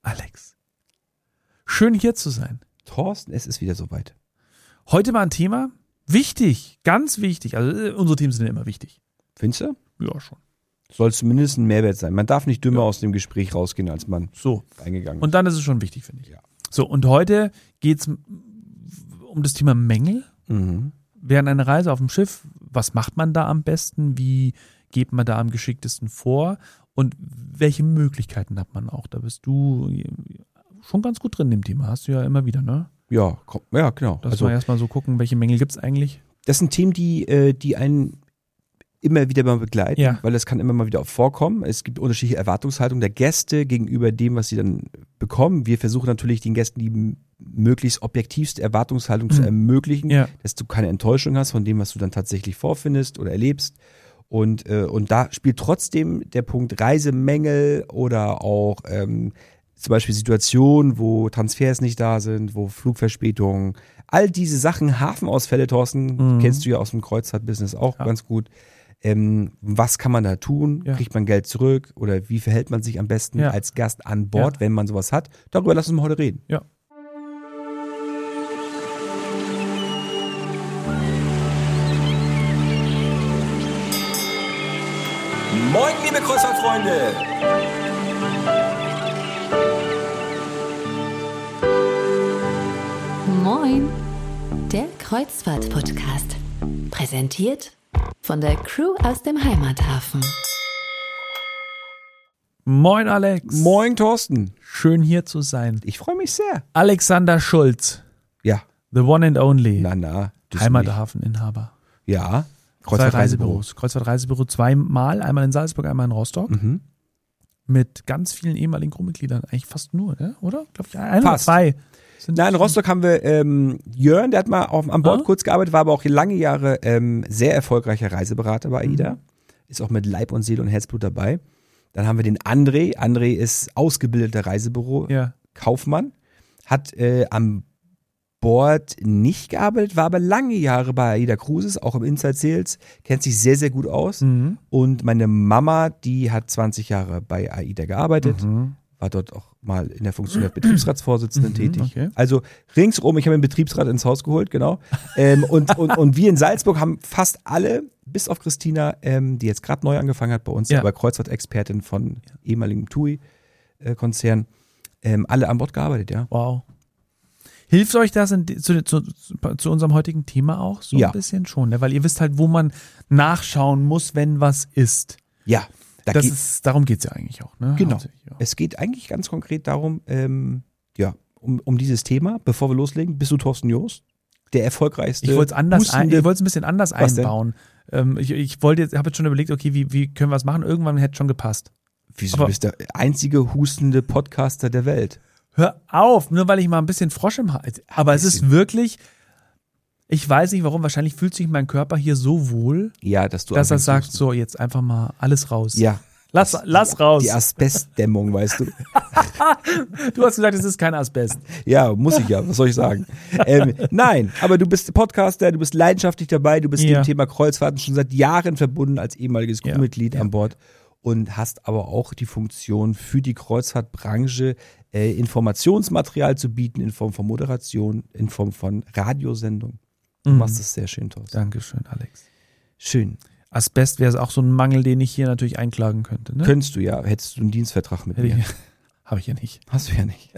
Alex, schön hier zu sein. Thorsten, es ist wieder soweit. Heute mal ein Thema, wichtig, ganz wichtig. Also unsere Themen sind ja immer wichtig. Findest du? Ja, schon. Soll zumindest ein Mehrwert sein. Man darf nicht dümmer aus dem Gespräch rausgehen, als man So. eingegangen ist. Und dann ist es schon wichtig, finde ich. Ja. So, und heute geht es um das Thema Mängel. Während einer Reise auf dem Schiff, was macht man da am besten? Wie geht man da am geschicktesten vor? Und welche Möglichkeiten hat man auch? Da bist du schon ganz gut drin im Thema. Hast du ja immer wieder, ne? Ja, genau. Dass wir erstmal so gucken, welche Mängel gibt es eigentlich? Das sind Themen, die einen immer wieder mal begleiten, Ja. weil das kann immer mal wieder vorkommen. Es gibt unterschiedliche Erwartungshaltungen der Gäste gegenüber dem, was sie dann bekommen. Wir versuchen natürlich den Gästen die möglichst objektivste Erwartungshaltung zu ermöglichen, Ja. dass du keine Enttäuschung hast von dem, was du dann tatsächlich vorfindest oder erlebst. Und da spielt trotzdem der Punkt Reisemängel oder auch zum Beispiel Situationen, wo Transfers nicht da sind, wo Flugverspätungen, all diese Sachen, Hafenausfälle, Thorsten, kennst du ja aus dem Kreuzfahrtbusiness auch ganz gut. Was kann man da tun? Ja. Kriegt man Geld zurück? Oder wie verhält man sich am besten als Gast an Bord, wenn man sowas hat? Darüber lassen wir heute reden. Ja. Moin, liebe Kreuzfahrtfreunde! Moin, der Kreuzfahrt-Podcast. Präsentiert von der Crew aus dem Heimathafen. Moin Alex. Moin, Thorsten. Schön hier zu sein. Ich freue mich sehr. Alexander Schulz, Ja. the one and only. Na. Heimathafeninhaber. Ja. Zwei Reisebüros. Kreuzfahrt-Reisebüro zweimal, einmal in Salzburg, einmal in Rostock. Mit ganz vielen ehemaligen Crewmitgliedern. Eigentlich fast nur, ne? Oder? Glaube ich, ein oder zwei. Na, in Rostock haben wir Jörn, der hat mal an Bord kurz gearbeitet, war aber auch lange Jahre sehr erfolgreicher Reiseberater bei AIDA. Ist auch mit Leib und Seele und Herzblut dabei. Dann haben wir den André. André ist ausgebildeter Reisebüro-Kaufmann. Hat am Bord nicht gearbeitet, war aber lange Jahre bei AIDA Cruises, auch im Inside Sales, kennt sich sehr, sehr gut aus. Und meine Mama, die hat 20 Jahre bei AIDA gearbeitet, war dort auch mal in der Funktion der Betriebsratsvorsitzenden tätig. Okay. Also ringsrum, ich habe den Betriebsrat ins Haus geholt, genau. Und wir in Salzburg haben fast alle, bis auf Christina, die jetzt gerade neu angefangen hat bei uns, aber Kreuzfahrt-Expertin von ehemaligem TUI-Konzern, alle an Bord gearbeitet, ja. Wow. Hilft euch das zu unserem heutigen Thema auch so Ja. ein bisschen schon? Ne? Weil ihr wisst halt, wo man nachschauen muss, wenn was ist. Ja, Darum geht's ja eigentlich auch. Ne? Genau. Hauptsächlich, ja. Es geht eigentlich ganz konkret darum, um dieses Thema. Bevor wir loslegen, bist du Thorsten Joost, der erfolgreichste. Ich wollte es ein bisschen anders Was denn? einbauen. Ich habe jetzt schon überlegt, okay, wie können wir es machen? Irgendwann hätte schon gepasst. Wieso aber- bist der einzige hustende Podcaster der Welt? Hör auf, nur weil ich mal ein bisschen Frosch im Hals. Aber es ist wirklich, ich weiß nicht warum, wahrscheinlich fühlt sich mein Körper hier so wohl, Ja, dass du dass er anfängst sagt, zu husten. so jetzt einfach mal alles raus. Ja. Lass raus. Die Asbestdämmung, weißt du. Du hast gesagt, es ist kein Asbest. Ja, muss ich ja, was soll ich sagen? Nein, aber du bist Podcaster, du bist leidenschaftlich dabei, du bist dem Thema Kreuzfahrten schon seit Jahren verbunden als ehemaliges Crewmitglied an Bord und hast aber auch die Funktion für die Kreuzfahrtbranche Informationsmaterial zu bieten in Form von Moderation, in Form von Radiosendung. Du machst das sehr schön, Thorsten. Dankeschön, Alex. Schön. Asbest wäre auch so ein Mangel, den ich hier natürlich einklagen könnte. Ne? Könntest du ja, hättest du einen Dienstvertrag mit mir. Habe ich ja nicht. Hast du ja nicht.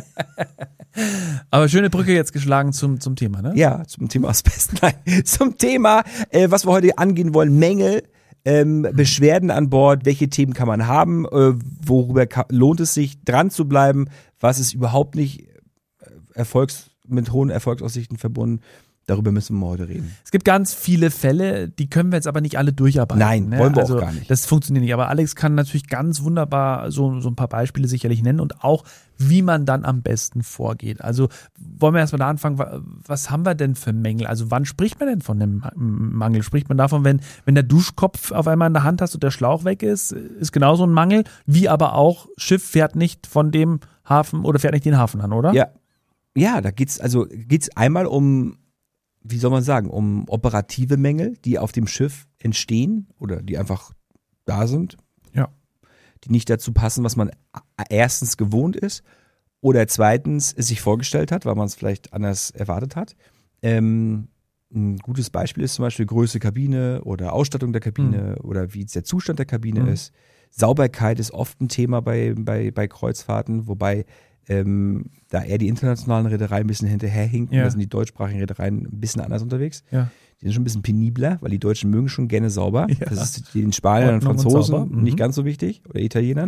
Aber schöne Brücke jetzt geschlagen zum Thema, ne? Ja, zum Thema Asbest. Nein, zum Thema, was wir heute angehen wollen, Mängel, Beschwerden an Bord, welche Themen kann man haben, worüber lohnt es sich, dran zu bleiben, was ist überhaupt nicht mit hohen Erfolgsaussichten verbunden. Darüber müssen wir heute reden. Es gibt ganz viele Fälle, die können wir jetzt aber nicht alle durcharbeiten. Nein, ne? wollen wir auch gar nicht. Das funktioniert nicht. Aber Alex kann natürlich ganz wunderbar so ein paar Beispiele sicherlich nennen und auch, wie man dann am besten vorgeht. Also wollen wir erstmal da anfangen, was haben wir denn für Mängel? Also wann spricht man denn von einem Mangel? Spricht man davon, wenn der Duschkopf auf einmal in der Hand hast und der Schlauch weg ist genauso ein Mangel, wie aber auch Schiff fährt nicht von dem Hafen oder fährt nicht den Hafen an, oder? Ja, da geht's einmal um, wie soll man sagen, um operative Mängel, die auf dem Schiff entstehen oder die einfach da sind. Ja. die nicht dazu passen, was man erstens gewohnt ist oder zweitens es sich vorgestellt hat, weil man es vielleicht anders erwartet hat. Ein gutes Beispiel ist zum Beispiel Größe Kabine oder Ausstattung der Kabine oder wie der Zustand der Kabine ist. Sauberkeit ist oft ein Thema bei Kreuzfahrten, wobei da eher die internationalen Reedereien ein bisschen hinterherhinken. Da sind die deutschsprachigen Reedereien ein bisschen anders unterwegs. Ja. Die sind schon ein bisschen penibler, weil die Deutschen mögen schon gerne sauber. Ja. Das ist den Spaniern und Franzosen nicht ganz so wichtig oder Italienern.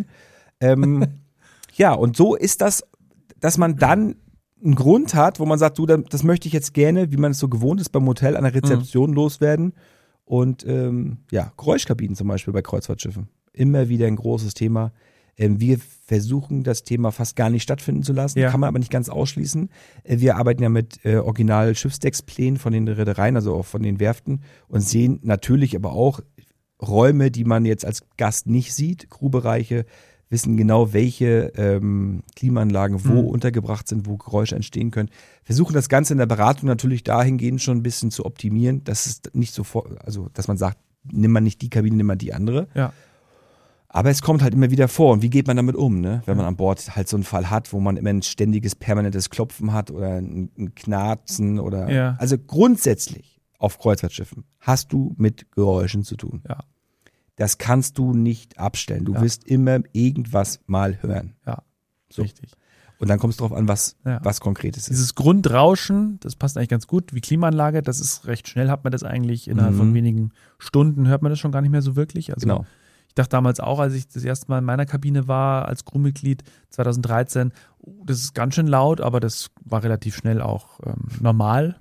Ja, und so ist das, dass man dann einen Grund hat, wo man sagt, du, das möchte ich jetzt gerne, wie man es so gewohnt ist, beim Hotel an der Rezeption loswerden. Und Geräuschkabinen zum Beispiel bei Kreuzfahrtschiffen. Immer wieder ein großes Thema. Wir versuchen, das Thema fast gar nicht stattfinden zu lassen, kann man aber nicht ganz ausschließen. Wir arbeiten ja mit Original-Schiffsdecksplänen von den Reedereien, also auch von den Werften und sehen natürlich aber auch Räume, die man jetzt als Gast nicht sieht, Crewbereiche, wissen genau, welche Klimaanlagen wo untergebracht sind, wo Geräusche entstehen können. Versuchen das Ganze in der Beratung natürlich dahingehend schon ein bisschen zu optimieren, dass es nicht sofort, also dass man sagt, nimm mal nicht die Kabine, nimm mal die andere. Ja. Aber es kommt halt immer wieder vor. Und wie geht man damit um, ne? Wenn man an Bord halt so einen Fall hat, wo man immer ein ständiges, permanentes Klopfen hat oder ein Knarzen oder. Also grundsätzlich auf Kreuzfahrtschiffen hast du mit Geräuschen zu tun. Ja. Das kannst du nicht abstellen. Du wirst immer irgendwas mal hören. Ja, so. Richtig. Und dann kommt es drauf an, was Konkretes ist. Dieses Grundrauschen, das passt eigentlich ganz gut, wie Klimaanlage, das ist recht schnell, hat man das eigentlich innerhalb von wenigen Stunden, hört man das schon gar nicht mehr so wirklich. Also genau. Ich dachte damals auch, als ich das erste Mal in meiner Kabine war, als Crewmitglied 2013, das ist ganz schön laut, aber das war relativ schnell auch normal.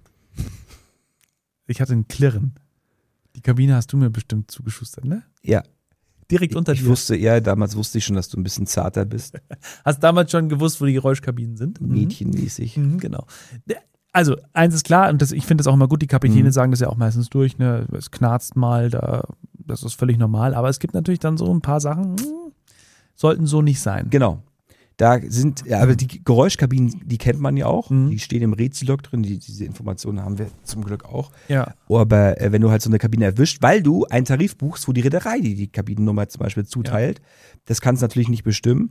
Ich hatte ein Klirren. Die Kabine hast du mir bestimmt zugeschustert, ne? Ja. Direkt unter dir. Damals wusste ich schon, dass du ein bisschen zarter bist. Hast damals schon gewusst, wo die Geräuschkabinen sind? Mädchenmäßig. Genau. Also, eins ist klar, und ich finde das auch immer gut, die Kapitäne sagen das ja auch meistens durch, ne? Es knarzt mal, das ist völlig normal, aber es gibt natürlich dann so ein paar Sachen, sollten so nicht sein. Genau. Da sind, aber die Geräuschkabinen, die kennt man ja auch, die stehen im Rätsellog drin, diese Informationen haben wir zum Glück auch. Ja. Aber wenn du halt so eine Kabine erwischt, weil du einen Tarif buchst, wo die Reederei die Kabinennummer zum Beispiel zuteilt, das kannst du natürlich nicht bestimmen,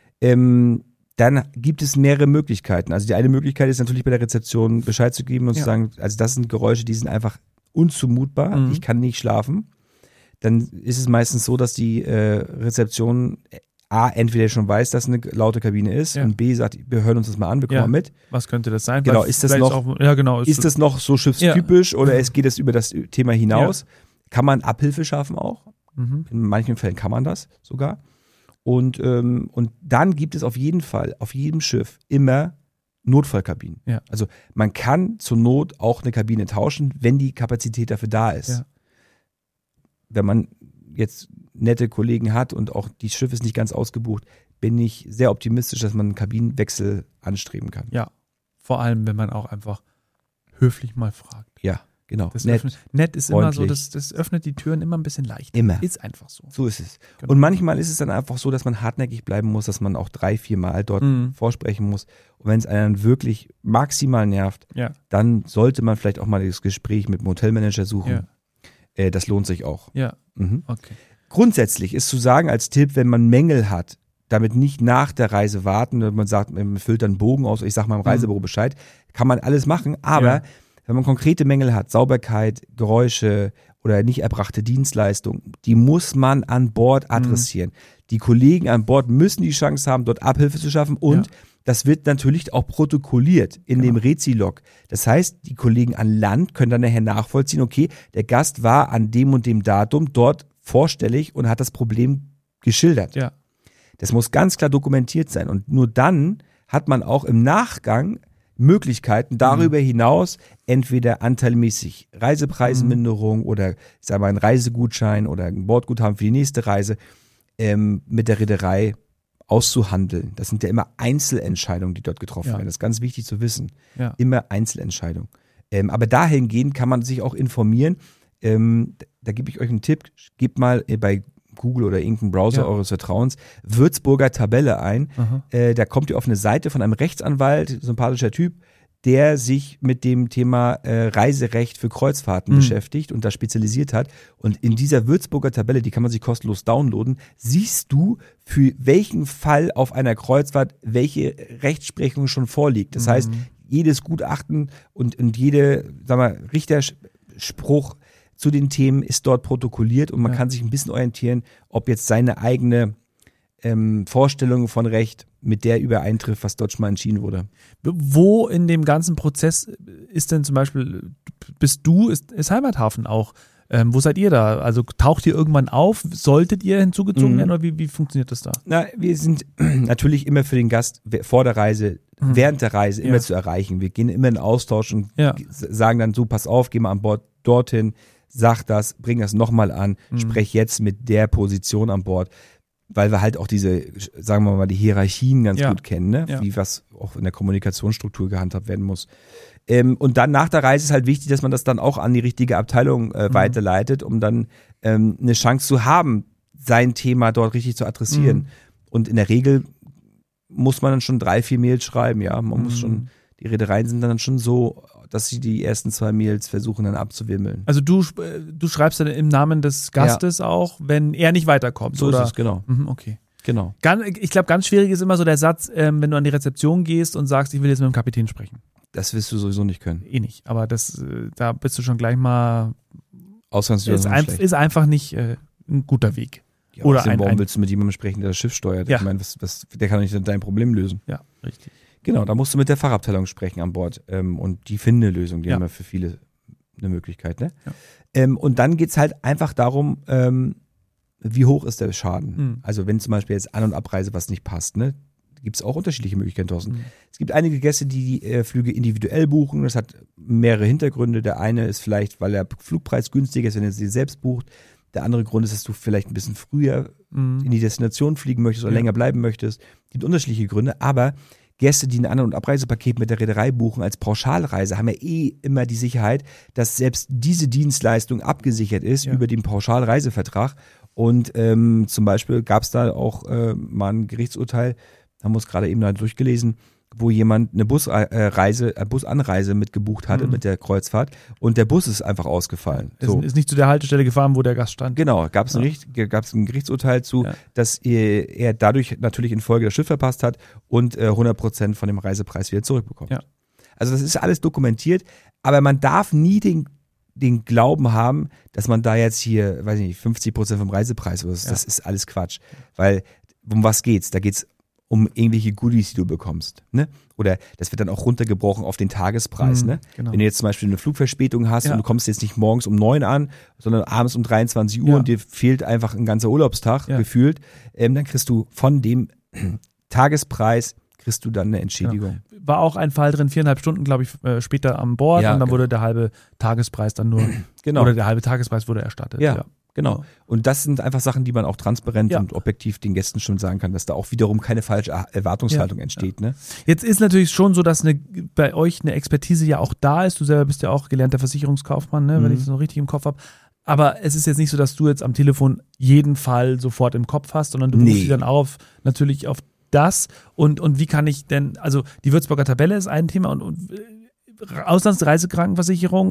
dann gibt es mehrere Möglichkeiten. Also die eine Möglichkeit ist natürlich bei der Rezeption Bescheid zu geben und zu sagen, also das sind Geräusche, die sind einfach unzumutbar, ich kann nicht schlafen. Dann ist es meistens so, dass die Rezeption A, entweder schon weiß, dass eine laute Kabine ist und B, sagt, wir hören uns das mal an, wir kommen mal mit. Was könnte das sein? Genau, ist das noch, ist das noch so schiffstypisch oder geht es über das Thema hinaus? Ja. Kann man Abhilfe schaffen auch? In manchen Fällen kann man das sogar. Und dann gibt es auf jeden Fall, auf jedem Schiff immer Notfallkabinen. Ja. Also man kann zur Not auch eine Kabine tauschen, wenn die Kapazität dafür da ist. Ja. Wenn man jetzt nette Kollegen hat und auch die Schiff ist nicht ganz ausgebucht, bin ich sehr optimistisch, dass man einen Kabinenwechsel anstreben kann. Ja, vor allem, wenn man auch einfach höflich mal fragt. Ja, genau. Das nett ist freundlich. Immer so, das öffnet die Türen immer ein bisschen leichter. Immer. Ist einfach so. So ist es. Genau. Und manchmal ist es dann einfach so, dass man hartnäckig bleiben muss, dass man auch 3-4 Mal dort vorsprechen muss. Und wenn es einen wirklich maximal nervt, dann sollte man vielleicht auch mal das Gespräch mit dem Hotelmanager suchen. Ja. Das lohnt sich auch. Ja, okay. Grundsätzlich ist zu sagen als Tipp, wenn man Mängel hat, damit nicht nach der Reise warten, wenn man sagt, man füllt dann einen Bogen aus, ich sage mal im Reisebüro Bescheid, kann man alles machen, aber wenn man konkrete Mängel hat, Sauberkeit, Geräusche oder nicht erbrachte Dienstleistung, die muss man an Bord adressieren. Die Kollegen an Bord müssen die Chance haben, dort Abhilfe zu schaffen und das wird natürlich auch protokolliert in dem Rezi-Log. Das heißt, die Kollegen an Land können dann nachher nachvollziehen, okay, der Gast war an dem und dem Datum dort vorstellig und hat das Problem geschildert. Ja. Das muss ganz klar dokumentiert sein und nur dann hat man auch im Nachgang Möglichkeiten darüber hinaus, entweder anteilmäßig Reisepreisenminderung oder ich sag mal einen Reisegutschein oder ein Bordguthaben für die nächste Reise mit der Reederei auszuhandeln. Das sind ja immer Einzelentscheidungen, die dort getroffen werden. Das ist ganz wichtig zu wissen. Ja. Immer Einzelentscheidungen. Aber dahingehend kann man sich auch informieren. Da gebe ich euch einen Tipp. Gebt mal bei Google oder irgendeinen Browser eures Vertrauens Würzburger Tabelle ein. Da kommt ihr auf eine Seite von einem Rechtsanwalt, sympathischer Typ, der sich mit dem Thema Reiserecht für Kreuzfahrten beschäftigt und da spezialisiert hat. Und in dieser Würzburger Tabelle, die kann man sich kostenlos downloaden, siehst du, für welchen Fall auf einer Kreuzfahrt welche Rechtsprechung schon vorliegt. Das heißt, jedes Gutachten und jede, sag mal, Richterspruch zu den Themen ist dort protokolliert und man kann sich ein bisschen orientieren, ob jetzt seine eigene Vorstellung von Recht mit der übereintrifft, was dort schon mal entschieden wurde. Wo in dem ganzen Prozess ist denn zum Beispiel, ist Heimathafen auch? Wo seid ihr da? Also taucht ihr irgendwann auf? Solltet ihr hinzugezogen werden oder wie funktioniert das da? Na, wir sind natürlich immer für den Gast vor der Reise, während der Reise immer zu erreichen. Wir gehen immer in Austausch und sagen dann so, pass auf, geh mal an Bord dorthin, sag das, bring das nochmal an, sprech jetzt mit der Position an Bord. Weil wir halt auch diese, sagen wir mal, die Hierarchien ganz gut kennen, ne? Wie was auch in der Kommunikationsstruktur gehandhabt werden muss. Und dann nach der Reise ist halt wichtig, dass man das dann auch an die richtige Abteilung weiterleitet, um dann eine Chance zu haben, sein Thema dort richtig zu adressieren. Und in der Regel muss man dann schon 3-4 Mails schreiben, ja. Man muss schon, die Reedereien sind dann schon so, dass sie die ersten 2 Mails versuchen dann abzuwimmeln. Also du schreibst dann im Namen des Gastes auch, wenn er nicht weiterkommt, so oder? ist es, genau. Okay. Genau. Ich glaube, ganz schwierig ist immer so der Satz, wenn du an die Rezeption gehst und sagst, ich will jetzt mit dem Kapitän sprechen. Das wirst du sowieso nicht können. Nicht, aber da bist du schon gleich mal, ist einfach nicht ein guter Weg. Ja, oder warum willst du mit jemandem sprechen, der das Schiff steuert? Ja. Ich meine, der kann doch nicht dein Problem lösen. Ja, richtig. Genau, da musst du mit der Fachabteilung sprechen an Bord und die finden eine Lösung, die haben ja für viele eine Möglichkeit. Ne? Ja. Und dann geht's halt einfach darum, wie hoch ist der Schaden. Also wenn zum Beispiel jetzt An- und Abreise was nicht passt, ne, gibt es auch unterschiedliche Möglichkeiten, Thorsten. Es gibt einige Gäste, die Flüge individuell buchen. Das hat mehrere Hintergründe. Der eine ist vielleicht, weil der Flugpreis günstiger ist, wenn er sie selbst bucht. Der andere Grund ist, dass du vielleicht ein bisschen früher in die Destination fliegen möchtest oder länger bleiben möchtest. Es gibt unterschiedliche Gründe, aber Gäste, die ein An- und Abreisepaket mit der Reederei buchen als Pauschalreise, haben ja immer die Sicherheit, dass selbst diese Dienstleistung abgesichert ist über den Pauschalreisevertrag. Und zum Beispiel gab es da auch mal ein Gerichtsurteil, haben wir uns gerade eben da durchgelesen, wo jemand eine Busanreise mitgebucht hatte mit der Kreuzfahrt und der Bus ist einfach ausgefallen. Ist nicht zu der Haltestelle gefahren, wo der Gast stand. Genau, gab es ein Gerichtsurteil zu, dass er dadurch natürlich in Folge das Schiff verpasst hat und 100% von dem Reisepreis wieder zurückbekommt. Ja. Also das ist alles dokumentiert, aber man darf nie den Glauben haben, dass man da jetzt hier, weiß ich nicht, 50% vom Reisepreis oder so. Das ist alles Quatsch. Weil, um was geht's? Da geht's um irgendwelche Goodies, die du bekommst. Ne? Oder das wird dann auch runtergebrochen auf den Tagespreis. Ne? Genau. Wenn du jetzt zum Beispiel eine Flugverspätung hast und du kommst jetzt nicht morgens um 9 an, sondern abends um 23 Uhr und dir fehlt einfach ein ganzer Urlaubstag gefühlt, dann kriegst du von dem Tagespreis dann eine Entschädigung. Ja. War auch ein Fall drin, 4,5 Stunden, glaube ich, später an Bord und dann wurde der halbe Tagespreis dann nur, oder der halbe Tagespreis wurde erstattet. Ja. Genau. Und das sind einfach Sachen, die man auch transparent und objektiv den Gästen schon sagen kann, dass da auch wiederum keine falsche Erwartungshaltung entsteht. Ne? Jetzt ist natürlich schon so, dass bei euch eine Expertise ja auch da ist. Du selber bist ja auch gelernter Versicherungskaufmann, ne, wenn ich das noch richtig im Kopf habe. Aber es ist jetzt nicht so, dass du jetzt am Telefon jeden Fall sofort im Kopf hast, sondern du rufst dich dann natürlich auf das. Und wie kann ich denn, also die Würzburger Tabelle ist ein Thema und Auslandsreisekrankenversicherung,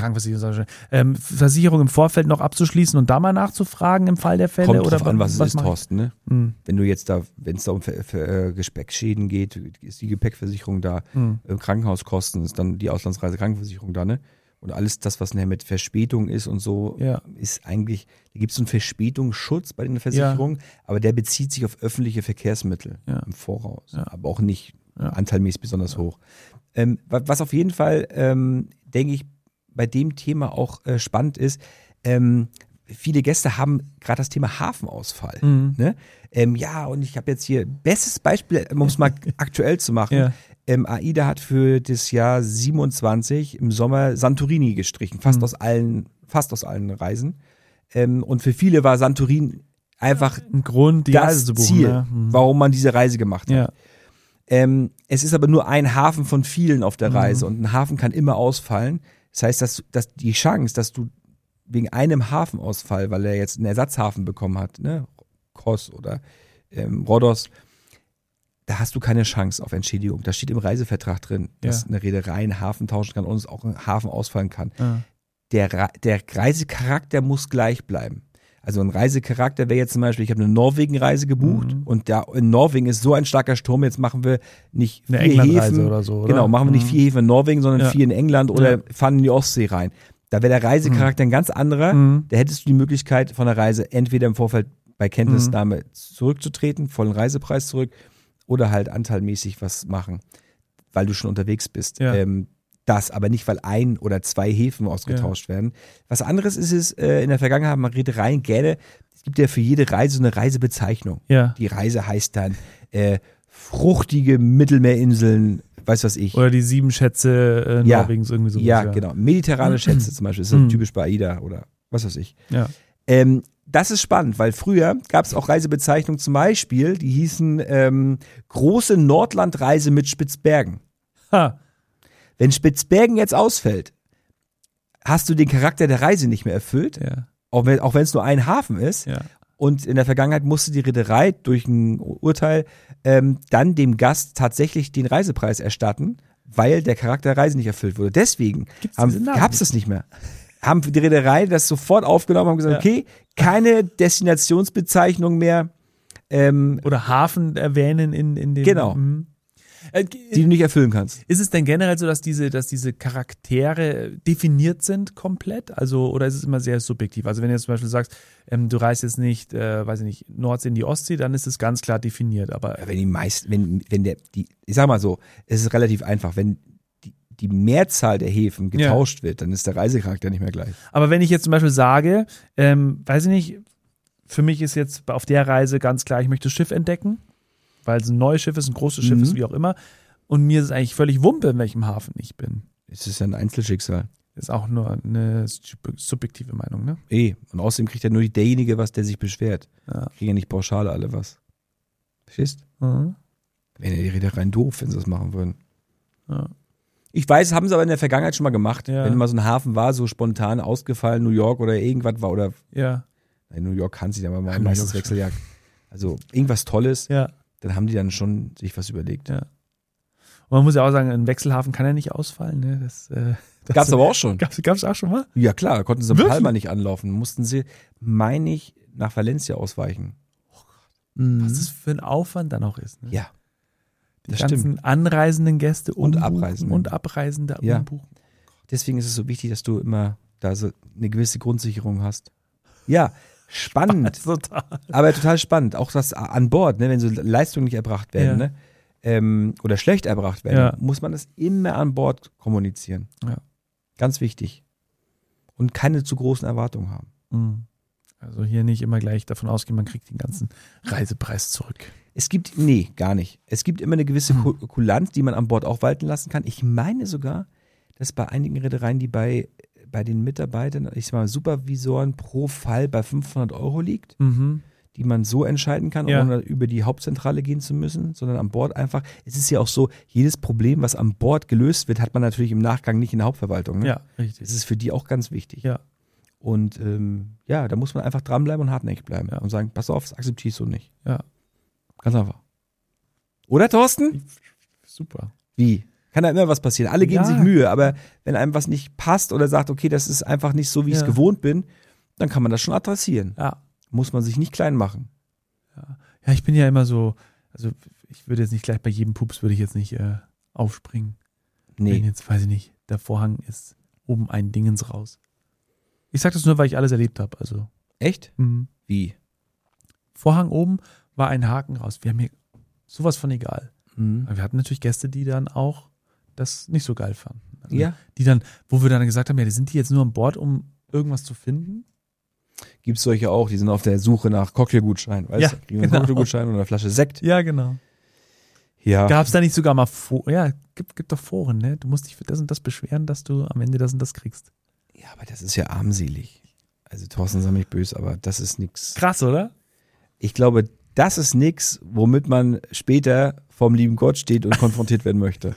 Versicherung im Vorfeld noch abzuschließen und da mal nachzufragen im Fall der Fälle? Kommt drauf an, was es ist, Thorsten. Ne? Wenn du jetzt wenn es da um Gepäckschäden geht, ist die Gepäckversicherung da, Krankenhauskosten ist dann die Auslandsreisekrankenversicherung da, ne? Und alles das, was nachher mit Verspätung ist und so, ist eigentlich, da gibt es so einen Verspätungsschutz bei den Versicherungen, aber der bezieht sich auf öffentliche Verkehrsmittel im Voraus, aber auch nicht anteilmäßig besonders hoch. Was auf jeden Fall, denke ich, bei dem Thema auch spannend ist, viele Gäste haben gerade das Thema Hafenausfall. Ne? Und ich habe jetzt hier, bestes Beispiel, um es mal aktuell zu machen, AIDA hat für das Jahr 27 im Sommer Santorini gestrichen, fast aus allen Reisen. Und für viele war Santorini einfach ein Grund, die Reise zu buchen, Ziel, warum man diese Reise gemacht hat. Es ist aber nur ein Hafen von vielen auf der Reise und ein Hafen kann immer ausfallen. Das heißt, dass die Chance, dass du wegen einem Hafenausfall, weil er jetzt einen Ersatzhafen bekommen hat, ne, Kos oder Rhodos, da hast du keine Chance auf Entschädigung. Da steht im Reisevertrag drin, dass eine Reederei einen Hafen tauschen kann und es auch ein Hafen ausfallen kann. Ja. Der Reisecharakter muss gleich bleiben. Also ein Reisecharakter wäre jetzt zum Beispiel, ich habe eine Norwegen-Reise gebucht und da in Norwegen ist so ein starker Sturm, jetzt machen wir nicht Eine 4 England-Reise Häfen. oder so, oder? Genau, machen wir nicht 4 Häfen in Norwegen, sondern 4 in England oder fahren in die Ostsee rein. Da wäre der Reisecharakter ein ganz anderer. Da hättest du die Möglichkeit von der Reise entweder im Vorfeld bei Kenntnisnahme zurückzutreten, vollen Reisepreis zurück oder halt anteilmäßig was machen, weil du schon unterwegs bist. Ja. Das, aber nicht, weil 1 oder 2 Häfen ausgetauscht werden. Was anderes ist es, in der Vergangenheit haben Reedereien gerne, es gibt ja für jede Reise so eine Reisebezeichnung. Ja. Die Reise heißt dann fruchtige Mittelmeerinseln, weiß was ich. Oder die 7 Schätze Norwegens, irgendwie sowas. Ja, genau. Mediterrane Schätze zum Beispiel, ist das typisch bei AIDA oder was weiß ich. Ja. Das ist spannend, weil früher gab es auch Reisebezeichnungen zum Beispiel, die hießen große Nordlandreise mit Spitzbergen. Ha. Wenn Spitzbergen jetzt ausfällt, hast du den Charakter der Reise nicht mehr erfüllt, Ja. auch wenn es nur ein Hafen ist. Ja. Und in der Vergangenheit musste die Reederei durch ein Urteil dann dem Gast tatsächlich den Reisepreis erstatten, weil der Charakter der Reise nicht erfüllt wurde. Deswegen gab es das nicht mehr. Haben die Reederei das sofort aufgenommen und gesagt, okay, keine Destinationsbezeichnung mehr. Oder Hafen erwähnen in dem. Genau. Die du nicht erfüllen kannst. Ist es denn generell so, dass diese Charaktere definiert sind komplett? Also, oder ist es immer sehr subjektiv? Also, wenn du jetzt zum Beispiel sagst, du reist jetzt nicht, weiß ich nicht, Nordsee in die Ostsee, dann ist es ganz klar definiert. Aber Ich sag mal so, es ist relativ einfach. Wenn die Mehrzahl der Häfen getauscht wird, dann ist der Reisecharakter nicht mehr gleich. Aber wenn ich jetzt zum Beispiel sage, weiß ich nicht, für mich ist jetzt auf der Reise ganz klar, ich möchte das Schiff entdecken, weil es ein neues Schiff ist, ein großes Schiff ist, wie auch immer. Und mir ist es eigentlich völlig Wumpe, in welchem Hafen ich bin. Es ist ja ein Einzelschicksal. Das ist auch nur eine subjektive Meinung, ne? Und außerdem kriegt ja nur derjenige was, der sich beschwert. Ja. Kriegen ja nicht pauschal alle was. Verstehst? Mhm. Wären ja die Reedereien doof, wenn sie das machen würden. Ja. Ich weiß, haben sie aber in der Vergangenheit schon mal gemacht. Ja. Wenn mal so ein Hafen war, so spontan ausgefallen, New York oder irgendwas war, oder Ja. New York kann sich aber mal New meistens York Wechseljagd. Also irgendwas Tolles, Ja. dann haben die dann schon sich was überlegt. Ja. Und man muss ja auch sagen, ein Wechselhafen kann ja nicht ausfallen, ne? Das Gab's aber auch schon. Gab's auch schon mal? Ja klar, da konnten sie in Wirklich? Palma nicht anlaufen. Mussten sie, meine ich, nach Valencia ausweichen. Was das für ein Aufwand dann auch ist, ne? Ja, Die das ganzen stimmt. anreisende Gäste Und umbuchen Abreisende. und Abreisende Ja. umbuchen. Deswegen ist es so wichtig, dass du immer da so eine gewisse Grundsicherung hast. Ja, spannend. Total. Aber total spannend. Auch das an Bord, ne, wenn so Leistungen nicht erbracht werden, Ja. ne, oder schlecht erbracht werden, Ja. muss man das immer an Bord kommunizieren. Ja. Ganz wichtig. Und keine zu großen Erwartungen haben. Mhm. Also hier nicht immer gleich davon ausgehen, man kriegt den ganzen Reisepreis zurück. Nee, gar nicht. Es gibt immer eine gewisse Kulanz, die man an Bord auch walten lassen kann. Ich meine sogar, dass bei einigen Reedereien, die bei den Mitarbeitern, ich sag mal, Supervisoren pro Fall bei 500 € liegt, die man so entscheiden kann, Ja. ohne über die Hauptzentrale gehen zu müssen, sondern an Bord einfach. Es ist ja auch so, jedes Problem, was an Bord gelöst wird, hat man natürlich im Nachgang nicht in der Hauptverwaltung. Ne? Ja, richtig. Das ist für die auch ganz wichtig. Ja. Und ja, da muss man einfach dranbleiben und hartnäckig bleiben und sagen, pass auf, das akzeptiere ich so nicht. Ja. Ganz einfach. Oder, Thorsten? Super. Wie? Kann da immer was passieren. Alle geben Ja. sich Mühe, aber wenn einem was nicht passt oder sagt, okay, das ist einfach nicht so, wie ich es Ja. gewohnt bin, dann kann man das schon adressieren. Ja. Muss man sich nicht klein machen. Ja, ich bin ja immer so, also ich würde jetzt nicht gleich bei jedem Pups würde ich jetzt nicht aufspringen. Wenn Nee. jetzt, weiß ich nicht, der Vorhang ist oben ein Dingens raus. Ich sag das nur, weil ich alles erlebt habe. Also Echt? Wie? Vorhang oben war ein Haken raus. Wir haben hier sowas von egal. Mhm. Aber wir hatten natürlich Gäste, die dann auch das nicht so geil fanden. Also Ja. Die dann, wo wir dann gesagt haben, ja, sind die jetzt nur an Bord, um irgendwas zu finden? Gibt es solche auch, die sind auf der Suche nach Cocktailgutschein. Weißt Ja, du? Kriegen einen genau. Cocktailgutschein oder eine Flasche Sekt. Ja, genau. Ja. Gab es da nicht sogar mal gibt doch Foren, ne? Du musst dich für das und das beschweren, dass du am Ende das und das kriegst. Ja, aber das ist ja armselig. Also Thorsten, sei nicht böse, aber das ist nix. Krass, oder? Ich glaube, das ist nix, womit man später vorm lieben Gott steht und konfrontiert werden möchte.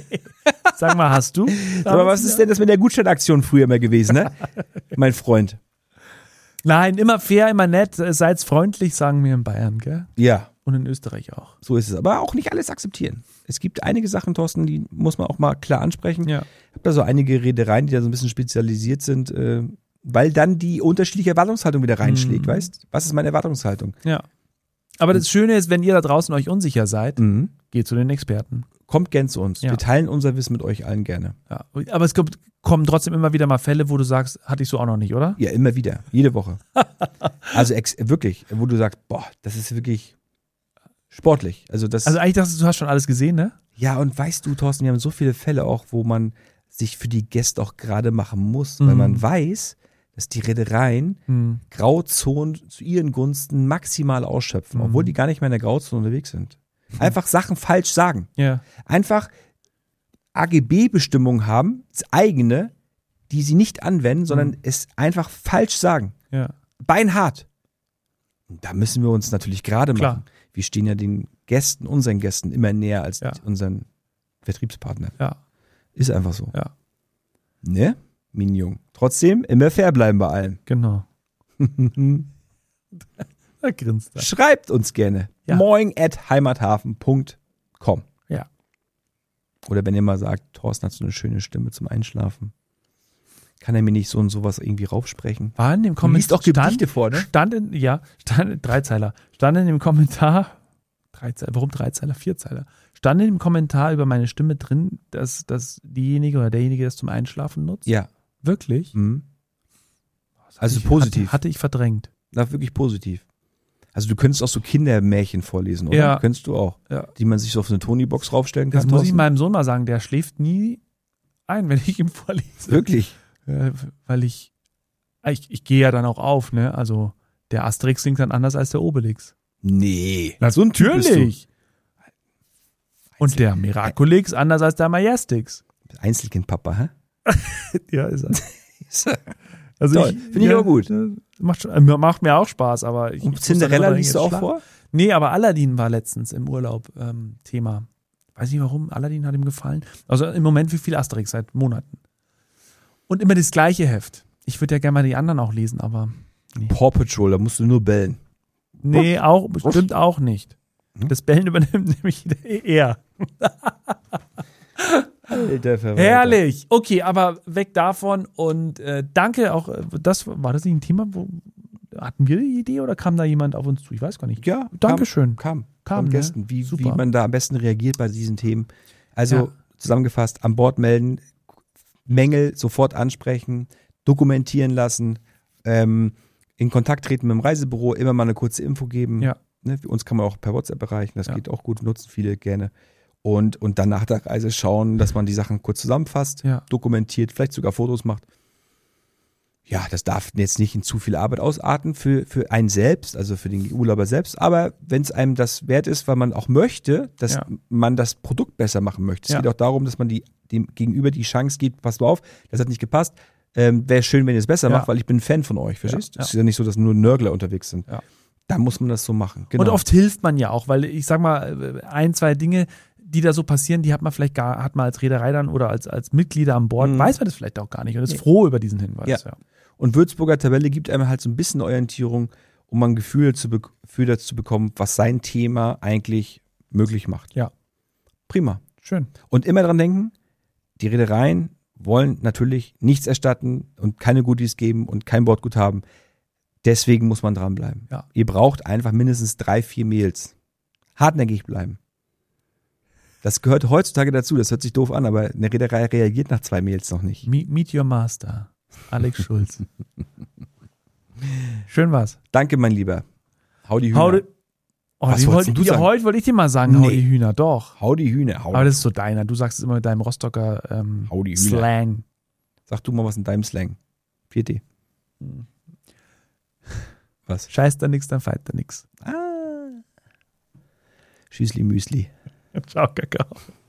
Sag mal, hast du? Aber was ist denn das mit der Gutscheinaktion früher immer gewesen, ne? Mein Freund. Nein, immer fair, immer nett, seid freundlich, sagen wir in Bayern, gell? Ja, Und in Österreich auch. So ist es. Aber auch nicht alles akzeptieren. Es gibt einige Sachen, Thorsten, die muss man auch mal klar ansprechen. Ja. Ich habe da so einige Reedereien, die da so ein bisschen spezialisiert sind, weil dann die unterschiedliche Erwartungshaltung wieder reinschlägt, weißt? Was ist meine Erwartungshaltung? Ja. Aber das Schöne ist, wenn ihr da draußen euch unsicher seid, geht zu den Experten. Kommt gern zu uns. Ja. Wir teilen unser Wissen mit euch allen gerne. Ja. Aber es kommen trotzdem immer wieder mal Fälle, wo du sagst, hatte ich so auch noch nicht, oder? Ja, immer wieder. Jede Woche. Also wirklich, wo du sagst, boah, das ist wirklich sportlich. Also eigentlich dachtest du, hast schon alles gesehen, ne? ja, und weißt du, Thorsten, wir haben so viele Fälle auch, wo man sich für die Gäste auch gerade machen muss, weil man weiß, dass die Reedereien Grauzonen zu ihren Gunsten maximal ausschöpfen, obwohl die gar nicht mehr in der Grauzone unterwegs sind. Einfach Sachen falsch sagen. Ja. Einfach AGB-Bestimmungen haben, das eigene, die sie nicht anwenden, sondern es einfach falsch sagen. Ja. Beinhart. Und da müssen wir uns natürlich gerade Klar. machen. Wir stehen ja den Gästen, unseren Gästen immer näher als Ja. unseren Vertriebspartner. Ja. Ist einfach so. Ja. Ne? Minjung. Trotzdem immer fair bleiben bei allem. Genau. Da grinst er. Schreibt uns gerne. Ja. moing@heimathafen.com. Ja. Oder wenn ihr mal sagt, Thorsten hat so eine schöne Stimme zum Einschlafen. Kann er mir nicht so und sowas irgendwie raufsprechen? War in dem Du Kommentar. liest auch Gedichte vor, ne? Dreizeiler. Stand in dem Kommentar, warum Dreizeiler? Vierzeiler. Stand in dem Kommentar über meine Stimme drin, dass diejenige oder derjenige das zum Einschlafen nutzt? Ja. Wirklich? Mhm. Also positiv. Hatte ich verdrängt. Na, wirklich positiv. Also du könntest auch so Kindermärchen vorlesen, oder? Ja. Könntest du auch. Ja. Die man sich so auf eine Tony-Box raufstellen kann. Das muss ich Thorsten? meinem Sohn mal sagen, der schläft nie ein, wenn ich ihm vorlese. Wirklich? Weil ich gehe ja dann auch auf, ne? Also der Asterix klingt dann anders als der Obelix. Nee. So ein Typ bist Natürlich. Und der Miraculix anders als der Majestix. du. Einzelkind-Papa, hä? Ja, ist er. Also Toll. Finde ich aber gut. Macht mir auch Spaß, aber ich Und muss dann Cinderella immer liest du jetzt auch schlafen. vor? Nee, aber Aladdin war letztens im Urlaub Thema. Weiß nicht warum, Aladdin hat ihm gefallen. Also im Moment wie viel Asterix seit Monaten. Und immer das gleiche Heft. Ich würde ja gerne mal die anderen auch lesen, aber Paw Patrol, da musst du nur bellen. nee, auch bestimmt auch nicht. Das Bellen übernimmt nämlich er. Alter Verwalter. Herrlich. Okay, aber weg davon und danke auch. War das nicht ein Thema, hatten wir die Idee oder kam da jemand auf uns zu? Ich weiß gar nicht. Ja, Dankeschön. Kam Kam, von ne? Gästen, wie Super. man da am besten reagiert bei diesen Themen. Also Ja. zusammengefasst, an Bord melden, Mängel sofort ansprechen, dokumentieren lassen, in Kontakt treten mit dem Reisebüro, immer mal eine kurze Info geben. Ja. Ne, uns kann man auch per WhatsApp erreichen, das Ja. geht auch gut, nutzen viele gerne. Und dann nach der Reise schauen, dass man die Sachen kurz zusammenfasst, Ja. dokumentiert, vielleicht sogar Fotos macht. Ja, das darf jetzt nicht in zu viel Arbeit ausarten für einen selbst, also für den Urlauber selbst. Aber wenn es einem das wert ist, weil man auch möchte, dass Ja. man das Produkt besser machen möchte. Es Ja. geht auch darum, dass man dem Gegenüber die Chance gibt, passt mal auf, das hat nicht gepasst. Wäre schön, wenn ihr es besser Ja. macht, weil ich bin ein Fan von euch, verstehst du? Ja. Es ist ja nicht so, dass nur Nörgler unterwegs sind. Ja. Da muss man das so machen. Genau. Und oft hilft man ja auch, weil ich sag mal, 1, 2 Dinge, die da so passieren, die hat man als Reederei dann oder als Mitglieder an Bord, weiß man das vielleicht auch gar nicht und ist froh über diesen Hinweis. Ja. Und Würzburger Tabelle gibt einem halt so ein bisschen Orientierung, um mal ein Gefühl dafür zu bekommen, was sein Thema eigentlich möglich macht. Ja. Prima. Schön. Und immer dran denken, die Reedereien wollen natürlich nichts erstatten und keine Goodies geben und kein Bordguthaben. Deswegen muss man dranbleiben. Ja. Ihr braucht einfach mindestens 3, 4 Mails. Hartnäckig bleiben. Das gehört heutzutage dazu. Das hört sich doof an, aber eine Reederei reagiert nach 2 Mails noch nicht. Meet your master. Alex Schulz. Schön war's. Danke, mein Lieber. Hau die Hühner. Was wolltest du sagen? Heute wollte ich dir mal sagen, hau Nee. die Hühner, doch. Hau die Hühner. Hau. Aber das ist so deiner. Du sagst es immer mit deinem Rostocker Hau die Hühner. Slang. Sag du mal was in deinem Slang. 4T. Was? Scheiß da nix, dann feit da nix. Schüssli Müsli. Ciao, Kakao.